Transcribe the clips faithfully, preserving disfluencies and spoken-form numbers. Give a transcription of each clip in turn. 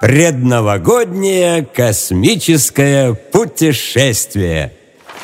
Предновогоднее космическое путешествие.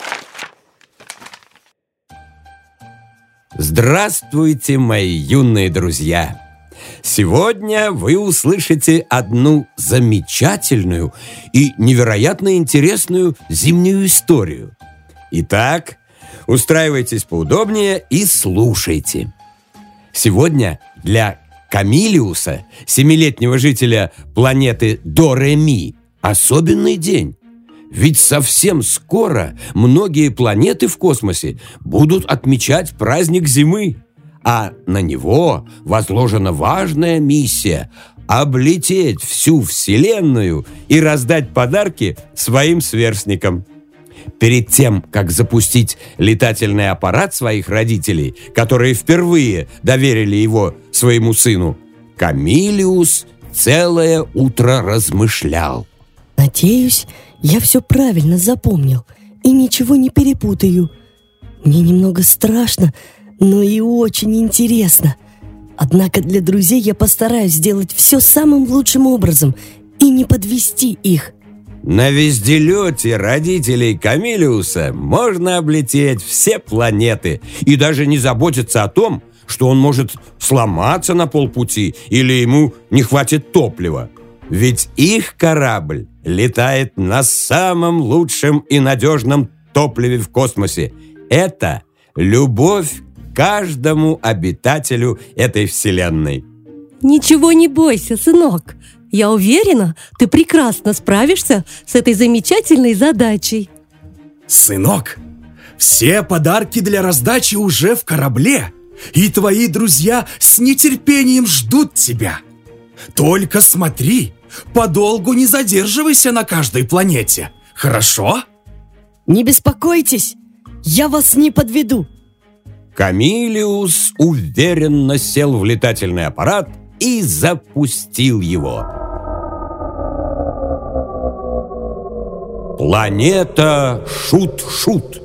Здравствуйте, мои юные друзья! Сегодня вы услышите одну замечательную и невероятно интересную зимнюю историю. Итак, устраивайтесь поудобнее и слушайте. Сегодня для Камилиуса, семилетнего жителя планеты До-Ре-Ми, особенный день. Ведь совсем скоро многие планеты в космосе будут отмечать праздник зимы, а на него возложена важная миссия – облететь всю Вселенную и раздать подарки своим сверстникам. Перед тем, как запустить летательный аппарат своих родителей, которые впервые доверили его своему сыну, Камилиус целое утро размышлял. Надеюсь, я все правильно запомнил и ничего не перепутаю. Мне немного страшно, но и очень интересно. Однако для друзей я постараюсь сделать все самым лучшим образом и не подвести их. На везделете родителей Камилиуса можно облететь все планеты и даже не заботиться о том, что он может сломаться на полпути или ему не хватит топлива. Ведь их корабль летает на самом лучшем и надежном топливе в космосе. Это любовь к каждому обитателю этой вселенной. Ничего не бойся, сынок. Я уверена, ты прекрасно справишься с этой замечательной задачей. Сынок, все подарки для раздачи уже в корабле, и твои друзья с нетерпением ждут тебя. Только смотри, подолгу не задерживайся на каждой планете, хорошо? Не беспокойтесь, я вас не подведу. Камилиус уверенно сел в летательный аппарат и запустил его. Планета Шут-Шут.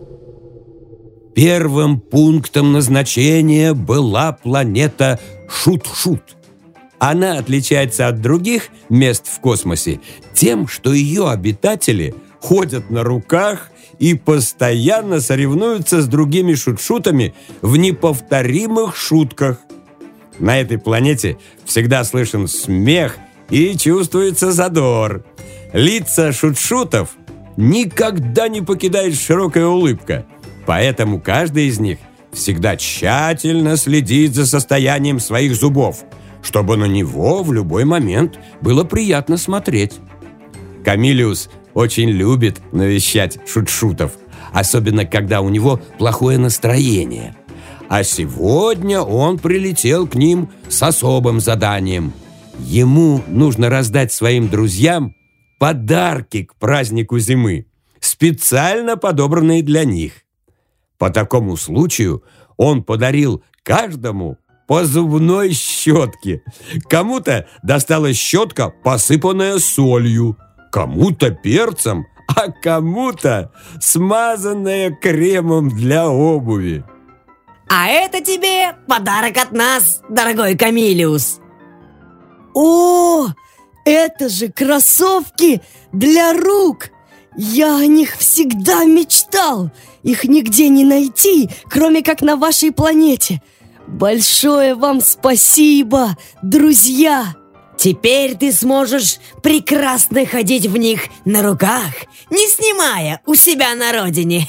Первым пунктом назначения была планета Шут-Шут. Она отличается от других мест в космосе тем, что ее обитатели ходят на руках и постоянно соревнуются с другими шут-шутами в неповторимых шутках. На этой планете всегда слышен смех и чувствуется задор. Лица шут-шутов никогда не покидает широкая улыбка, поэтому каждый из них всегда тщательно следит за состоянием своих зубов, чтобы на него в любой момент было приятно смотреть. Камилиус очень любит навещать шут-шутов, особенно когда у него плохое настроение. А сегодня он прилетел к ним с особым заданием. Ему нужно раздать своим друзьям подарки к празднику зимы, специально подобранные для них. По такому случаю он подарил каждому по зубной щетке. Кому-то досталась щетка, посыпанная солью, кому-то перцем, а кому-то смазанная кремом для обуви. А это тебе подарок от нас, дорогой Камилиус. О, это же кроссовки для рук! Я о них всегда мечтал. Их нигде не найти, кроме как на вашей планете. Большое вам спасибо, друзья! Теперь ты сможешь прекрасно ходить в них на руках, не снимая у себя на родине.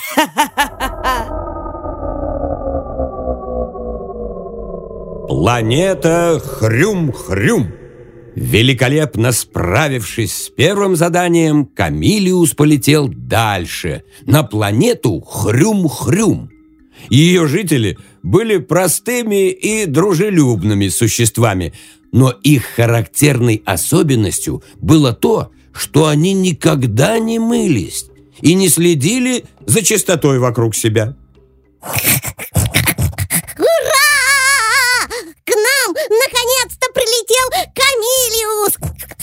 Планета Хрюм-Хрюм. Великолепно справившись с первым заданием, Камилиус полетел дальше, на планету Хрюм-Хрюм. Ее жители были простыми и дружелюбными существами, но их характерной особенностью было то, что они никогда не мылись и не следили за чистотой вокруг себя. К нам наконец-то прилетел Камилиус!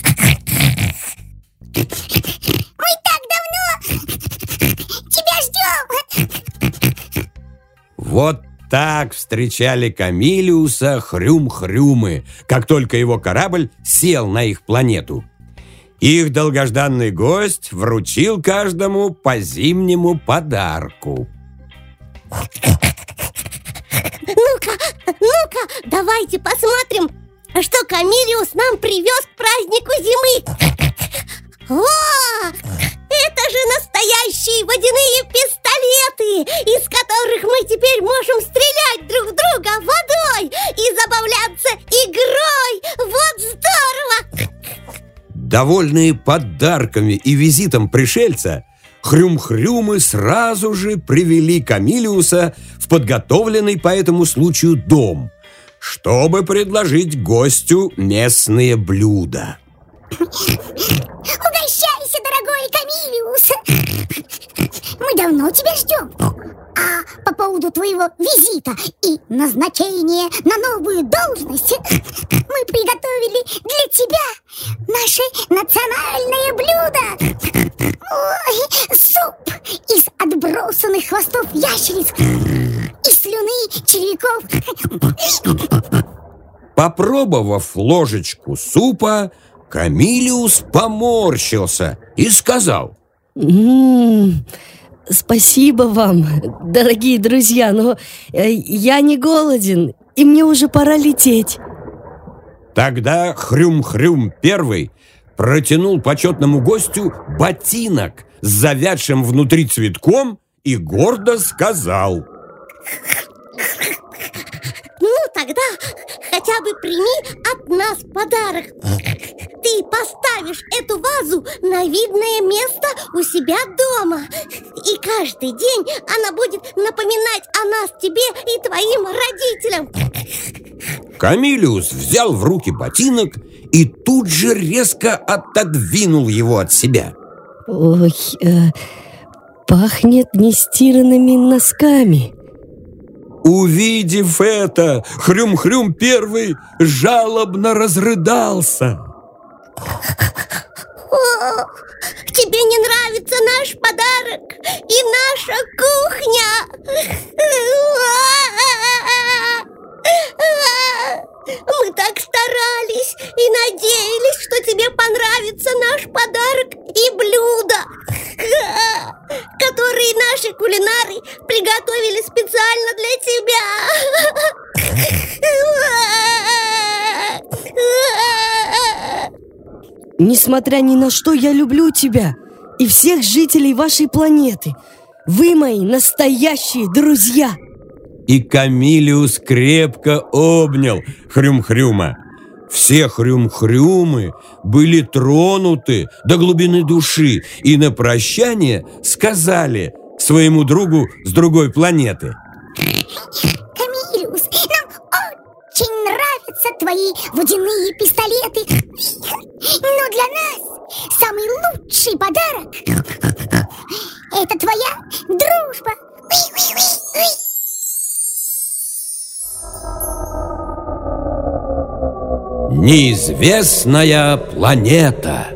Мы так давно тебя ждем! Вот Так встречали Камилиуса Хрюм-Хрюмы, как только его корабль сел на их планету. Их долгожданный гость вручил каждому по зимнему подарку. Ну-ка, ну-ка, давайте посмотрим, что Камилиус нам привез к празднику зимы. О, это же настоящие водяные пистолеты, из которых мы теперь можем стрелять друг в друга водой и забавляться игрой. Вот здорово! Довольные подарками и визитом пришельца, Хрюм-Хрюмы сразу же привели Камилиуса в подготовленный по этому случаю дом, чтобы предложить гостю местные блюда. Угощайся, дорогой Камилиус! Мы давно тебя ждем. А по поводу твоего визита и назначения на новую должность мы приготовили для тебя наше национальное блюдо. Ой, суп из отбросанных хвостов ящериц и слюны червяков. Попробовав ложечку супа, Камилиус поморщился и сказал: М-м, спасибо вам, дорогие друзья, но э, я не голоден, и мне уже пора лететь. Тогда Хрюм-Хрюм первый протянул почетному гостю ботинок с завядшим внутри цветком и гордо сказал: Ну тогда хотя бы прими от нас подарок. Ты поставишь эту вазу на видное место у себя дома, и каждый день она будет напоминать о нас тебе и твоим родителям. Камилиус взял в руки ботинок и тут же резко отодвинул его от себя. Ой, э, пахнет нестиранными носками. Увидев это, Хрюм-Хрюм первый жалобно разрыдался. О, тебе не нравится наш подарок и наша кухня? Мы так старались и надеялись, что тебе понравится наш подарок и блюда, которые наши кулинары приготовили специально для тебя. Несмотря ни на что, я люблю тебя и всех жителей вашей планеты. Вы мои настоящие друзья. И Камилиус крепко обнял Хрюм-Хрюма. Все Хрюм-Хрюмы были тронуты до глубины души и на прощание сказали своему другу с другой планеты: Камилиус, нам очень нравятся твои водяные пистолеты, но для нас самый лучший подарок — это твоя дружба. Неизвестная планета.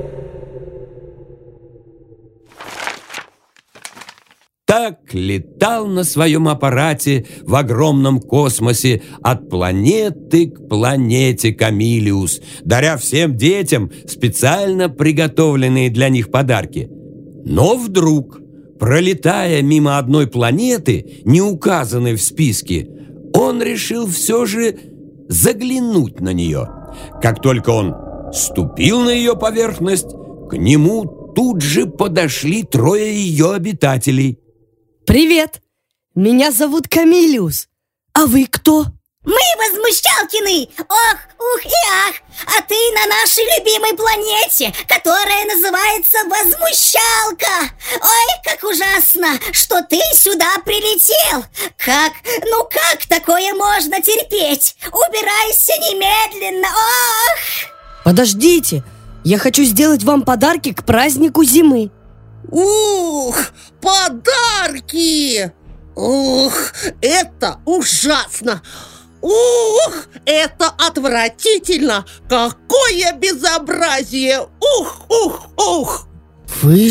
Так летал на своем аппарате в огромном космосе от планеты к планете Камилиус, даря всем детям специально приготовленные для них подарки. Но вдруг, пролетая мимо одной планеты, не указанной в списке, он решил все же заглянуть на нее. Как только он ступил на ее поверхность, к нему тут же подошли трое ее обитателей. Привет, меня зовут Камилиус. А вы кто? Мы возмущалкины! Ох, ух и ах! А ты на нашей любимой планете, которая называется Возмущалка! Ой, как ужасно, что ты сюда прилетел! Как, ну как такое можно терпеть? Убирайся немедленно! Ох! Подождите, я хочу сделать вам подарки к празднику зимы. Ух, подарки! Ух, это ужасно! Ух, это отвратительно! Какое безобразие! Ух, ух, ух! Вы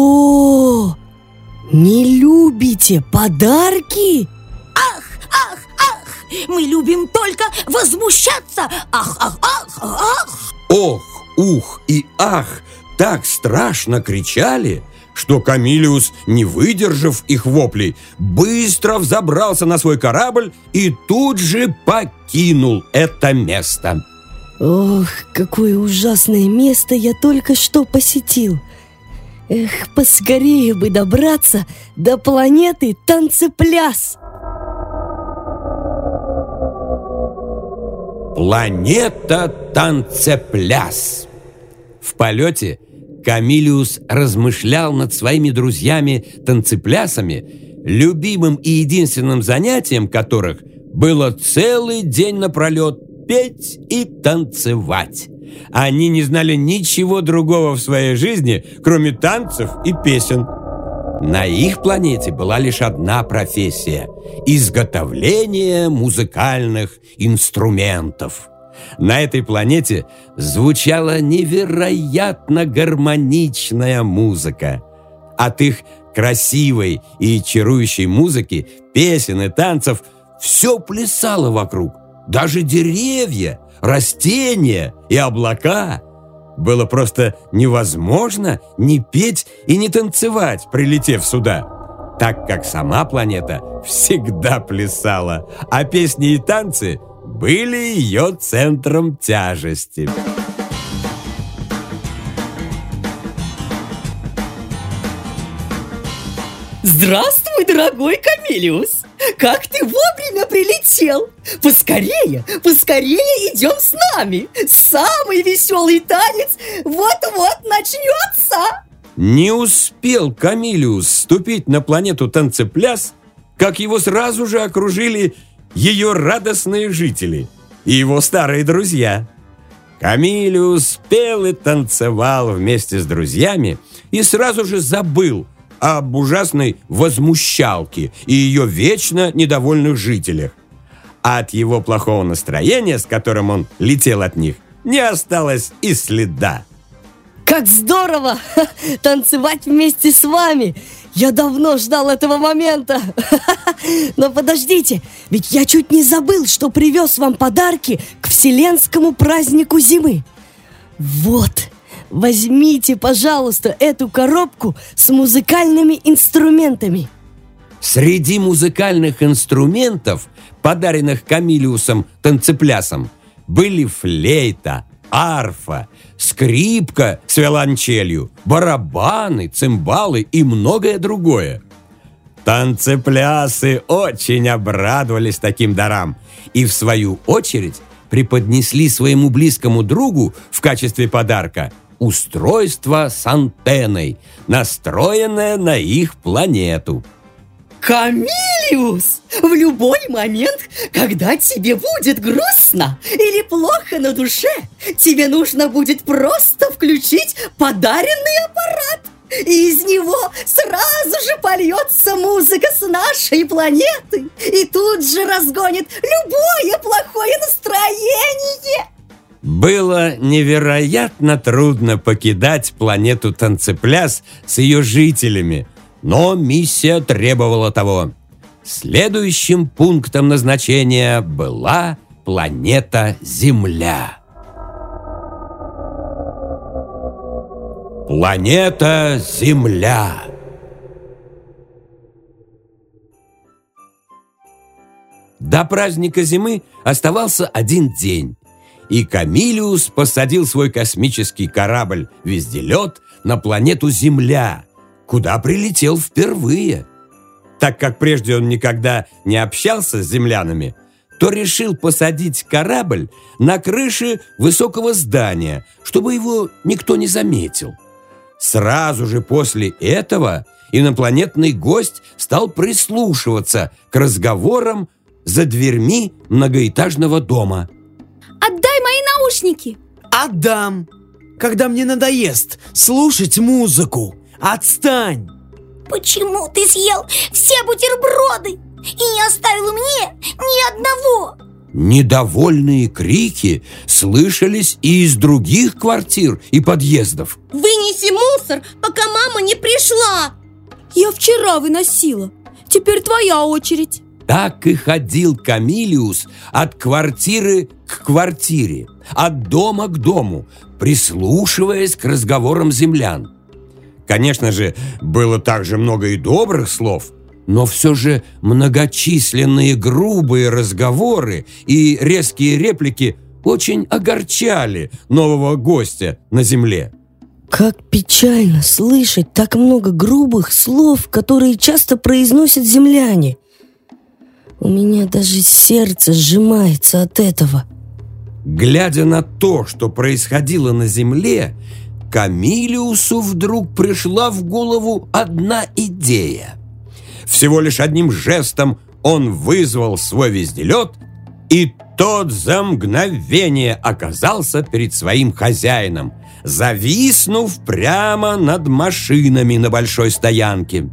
что, не любите подарки? Ах, ах, Мы любим только возмущаться. Ах, ах, ах, ах. Ох, ух и ах так страшно кричали, что Камилиус, не выдержав их воплей, быстро взобрался на свой корабль и тут же покинул это место. Ох, какое ужасное место я только что посетил. Эх, поскорее бы добраться до планеты Танцепляс. Планета Танцепляс. В полете Камилиус размышлял над своими друзьями-танцеплясами, любимым и единственным занятием которых было целый день напролет петь и танцевать. Они не знали ничего другого в своей жизни, кроме танцев и песен. На их планете была лишь одна профессия – изготовление музыкальных инструментов. На этой планете звучала невероятно гармоничная музыка. От их красивой и чарующей музыки, песен и танцев все плясало вокруг. Даже деревья, растения и облака. Было просто невозможно не петь и не танцевать, прилетев сюда, так как сама планета всегда плясала, а песни и танцы были ее центром тяжести. Здравствуй, дорогой Камилиус! Как ты вовремя прилетел! Поскорее, поскорее идем с нами! Самый веселый танец вот-вот начнется! Не успел Камилиус ступить на планету Танцепляс, как его сразу же окружили ее радостные жители и его старые друзья. Камилиус пел и танцевал вместе с друзьями и сразу же забыл об ужасной возмущалке и ее вечно недовольных жителях. А от его плохого настроения, с которым он летел от них, не осталось и следа. Как здорово танцевать вместе с вами! Я давно ждал этого момента. Но подождите, ведь я чуть не забыл, что привез вам подарки к Вселенскому празднику зимы. Вот, возьмите, пожалуйста, эту коробку с музыкальными инструментами. Среди музыкальных инструментов, подаренных Камилиусом Танцеплясом, были флейта, арфа, скрипка с виолончелью, барабаны, цимбалы и многое другое. Танцеплясы очень обрадовались таким дарам и, в свою очередь, преподнесли своему близкому другу в качестве подарка устройство с антенной, настроенное на их планету. Камилиус, в любой момент, когда тебе будет грустно или плохо на душе, тебе нужно будет просто включить подаренный аппарат, и из него сразу же польется музыка с нашей планеты и тут же разгонит любое плохое настроение. Было невероятно трудно покидать планету Танцепляс с ее жителями, но миссия требовала того. Следующим пунктом назначения была планета Земля. Планета Земля. До праздника зимы оставался один день, и Камилиус посадил свой космический корабль-везделет на планету Земля, куда прилетел впервые. Так как прежде он никогда не общался с землянами, то решил посадить корабль на крыше высокого здания, чтобы его никто не заметил. Сразу же после этого инопланетный гость стал прислушиваться к разговорам за дверьми многоэтажного дома. Отдай мои наушники! Отдам, когда мне надоест слушать музыку. Отстань! Почему ты съел все бутерброды и не оставил мне ни одного? Недовольные крики слышались и из других квартир и подъездов. Вынеси мусор, пока мама не пришла. Я вчера выносила, теперь твоя очередь. Так и ходил Камилиус от квартиры к квартире, от дома к дому, прислушиваясь к разговорам землян. Конечно же, было также много и добрых слов, но все же многочисленные грубые разговоры и резкие реплики очень огорчали нового гостя на земле. Как печально слышать так много грубых слов, которые часто произносят земляне. У меня даже сердце сжимается от этого. Глядя на то, что происходило на земле, Камилиусу вдруг пришла в голову одна идея. Всего лишь одним жестом он вызвал свой везделет, и тот за мгновение оказался перед своим хозяином, зависнув прямо над машинами на большой стоянке.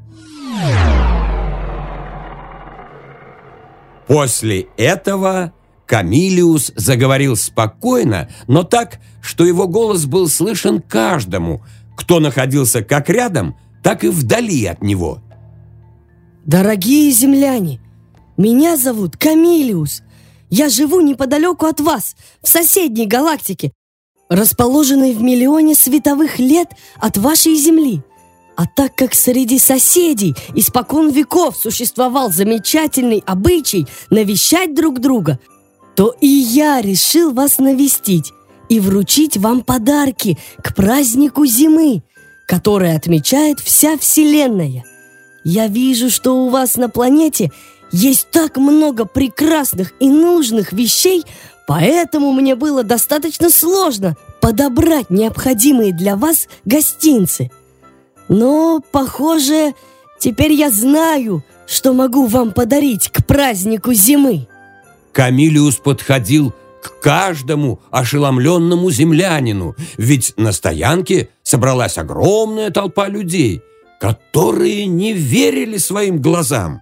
После этого Камилиус заговорил спокойно, но так, что его голос был слышен каждому, кто находился как рядом, так и вдали от него. Дорогие земляне, меня зовут Камилиус. Я живу неподалеку от вас, в соседней галактике, расположенной в миллионе световых лет от вашей Земли. А так как среди соседей испокон веков существовал замечательный обычай навещать друг друга, то и я решил вас навестить и вручить вам подарки к празднику зимы, который отмечает вся Вселенная. Я вижу, что у вас на планете есть так много прекрасных и нужных вещей, поэтому мне было достаточно сложно подобрать необходимые для вас гостинцы. Но, похоже, теперь я знаю, что могу вам подарить к празднику зимы. Камилиус подходил к каждому ошеломленному землянину, ведь на стоянке собралась огромная толпа людей, которые не верили своим глазам.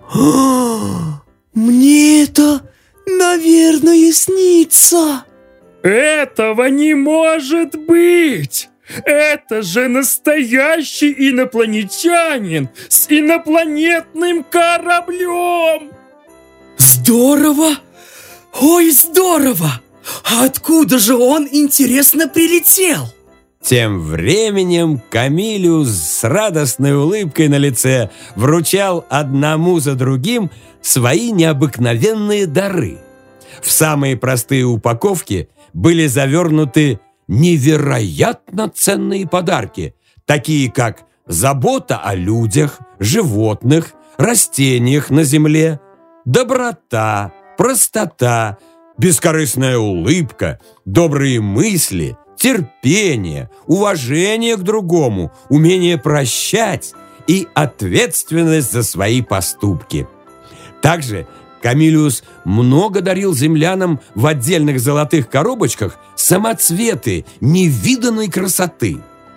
Мне это, наверное, снится. Этого не может быть! Это же настоящий инопланетянин с инопланетным кораблем! Здорово! Ой, здорово! А откуда же он, интересно, прилетел? Тем временем Камилиус с радостной улыбкой на лице вручал одному за другим свои необыкновенные дары. В самые простые упаковки были завернуты невероятно ценные подарки, такие как забота о людях, животных, растениях на земле, доброта, простота, бескорыстная улыбка, добрые мысли, терпение, уважение к другому, умение прощать и ответственность за свои поступки. Также Камилиус много дарил землянам в отдельных золотых коробочках самоцветы невиданной красоты.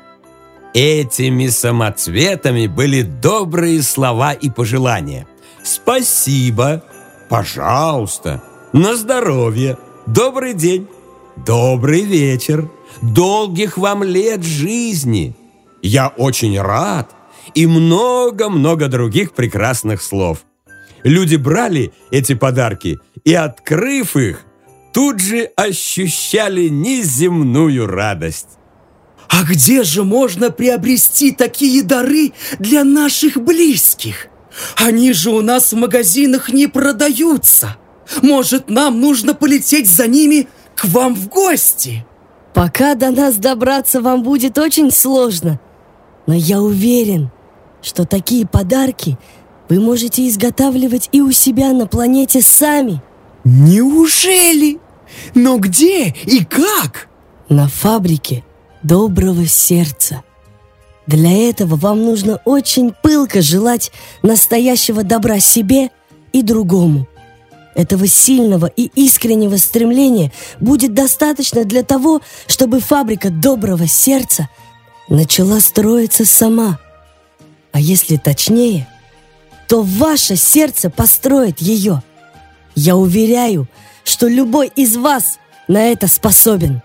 Этими самоцветами были добрые слова и пожелания. «Спасибо», «Пожалуйста», «На здоровье», «Добрый день», «Добрый вечер», «Долгих вам лет жизни», «Я очень рад» и много-много других прекрасных слов. Люди брали эти подарки и, открыв их, тут же ощущали неземную радость. А где же можно приобрести такие дары для наших близких? Они же у нас в магазинах не продаются. Может, нам нужно полететь за ними к вам в гости? Пока до нас добраться вам будет очень сложно, но я уверен, что такие подарки вы можете изготавливать и у себя на планете сами. Неужели? Но где и как? На фабрике доброго сердца. Для этого вам нужно очень пылко желать настоящего добра себе и другому. Этого сильного и искреннего стремления будет достаточно для того, чтобы фабрика доброго сердца начала строиться сама. А если точнее, то ваше сердце построит ее. Я уверяю, что любой из вас на это способен.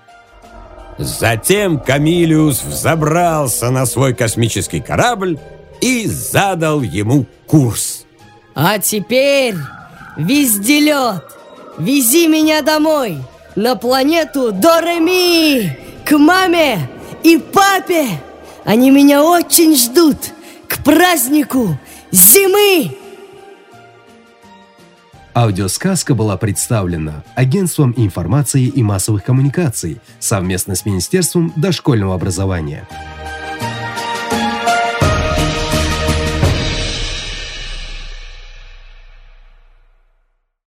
Затем Камилиус взобрался на свой космический корабль и задал ему курс. А теперь, везделет, вези меня домой, на планету До-Ре-Ми, к маме и папе. Они меня очень ждут к празднику зимы. Аудиосказка была представлена Агентством информации и массовых коммуникаций совместно с Министерством дошкольного образования.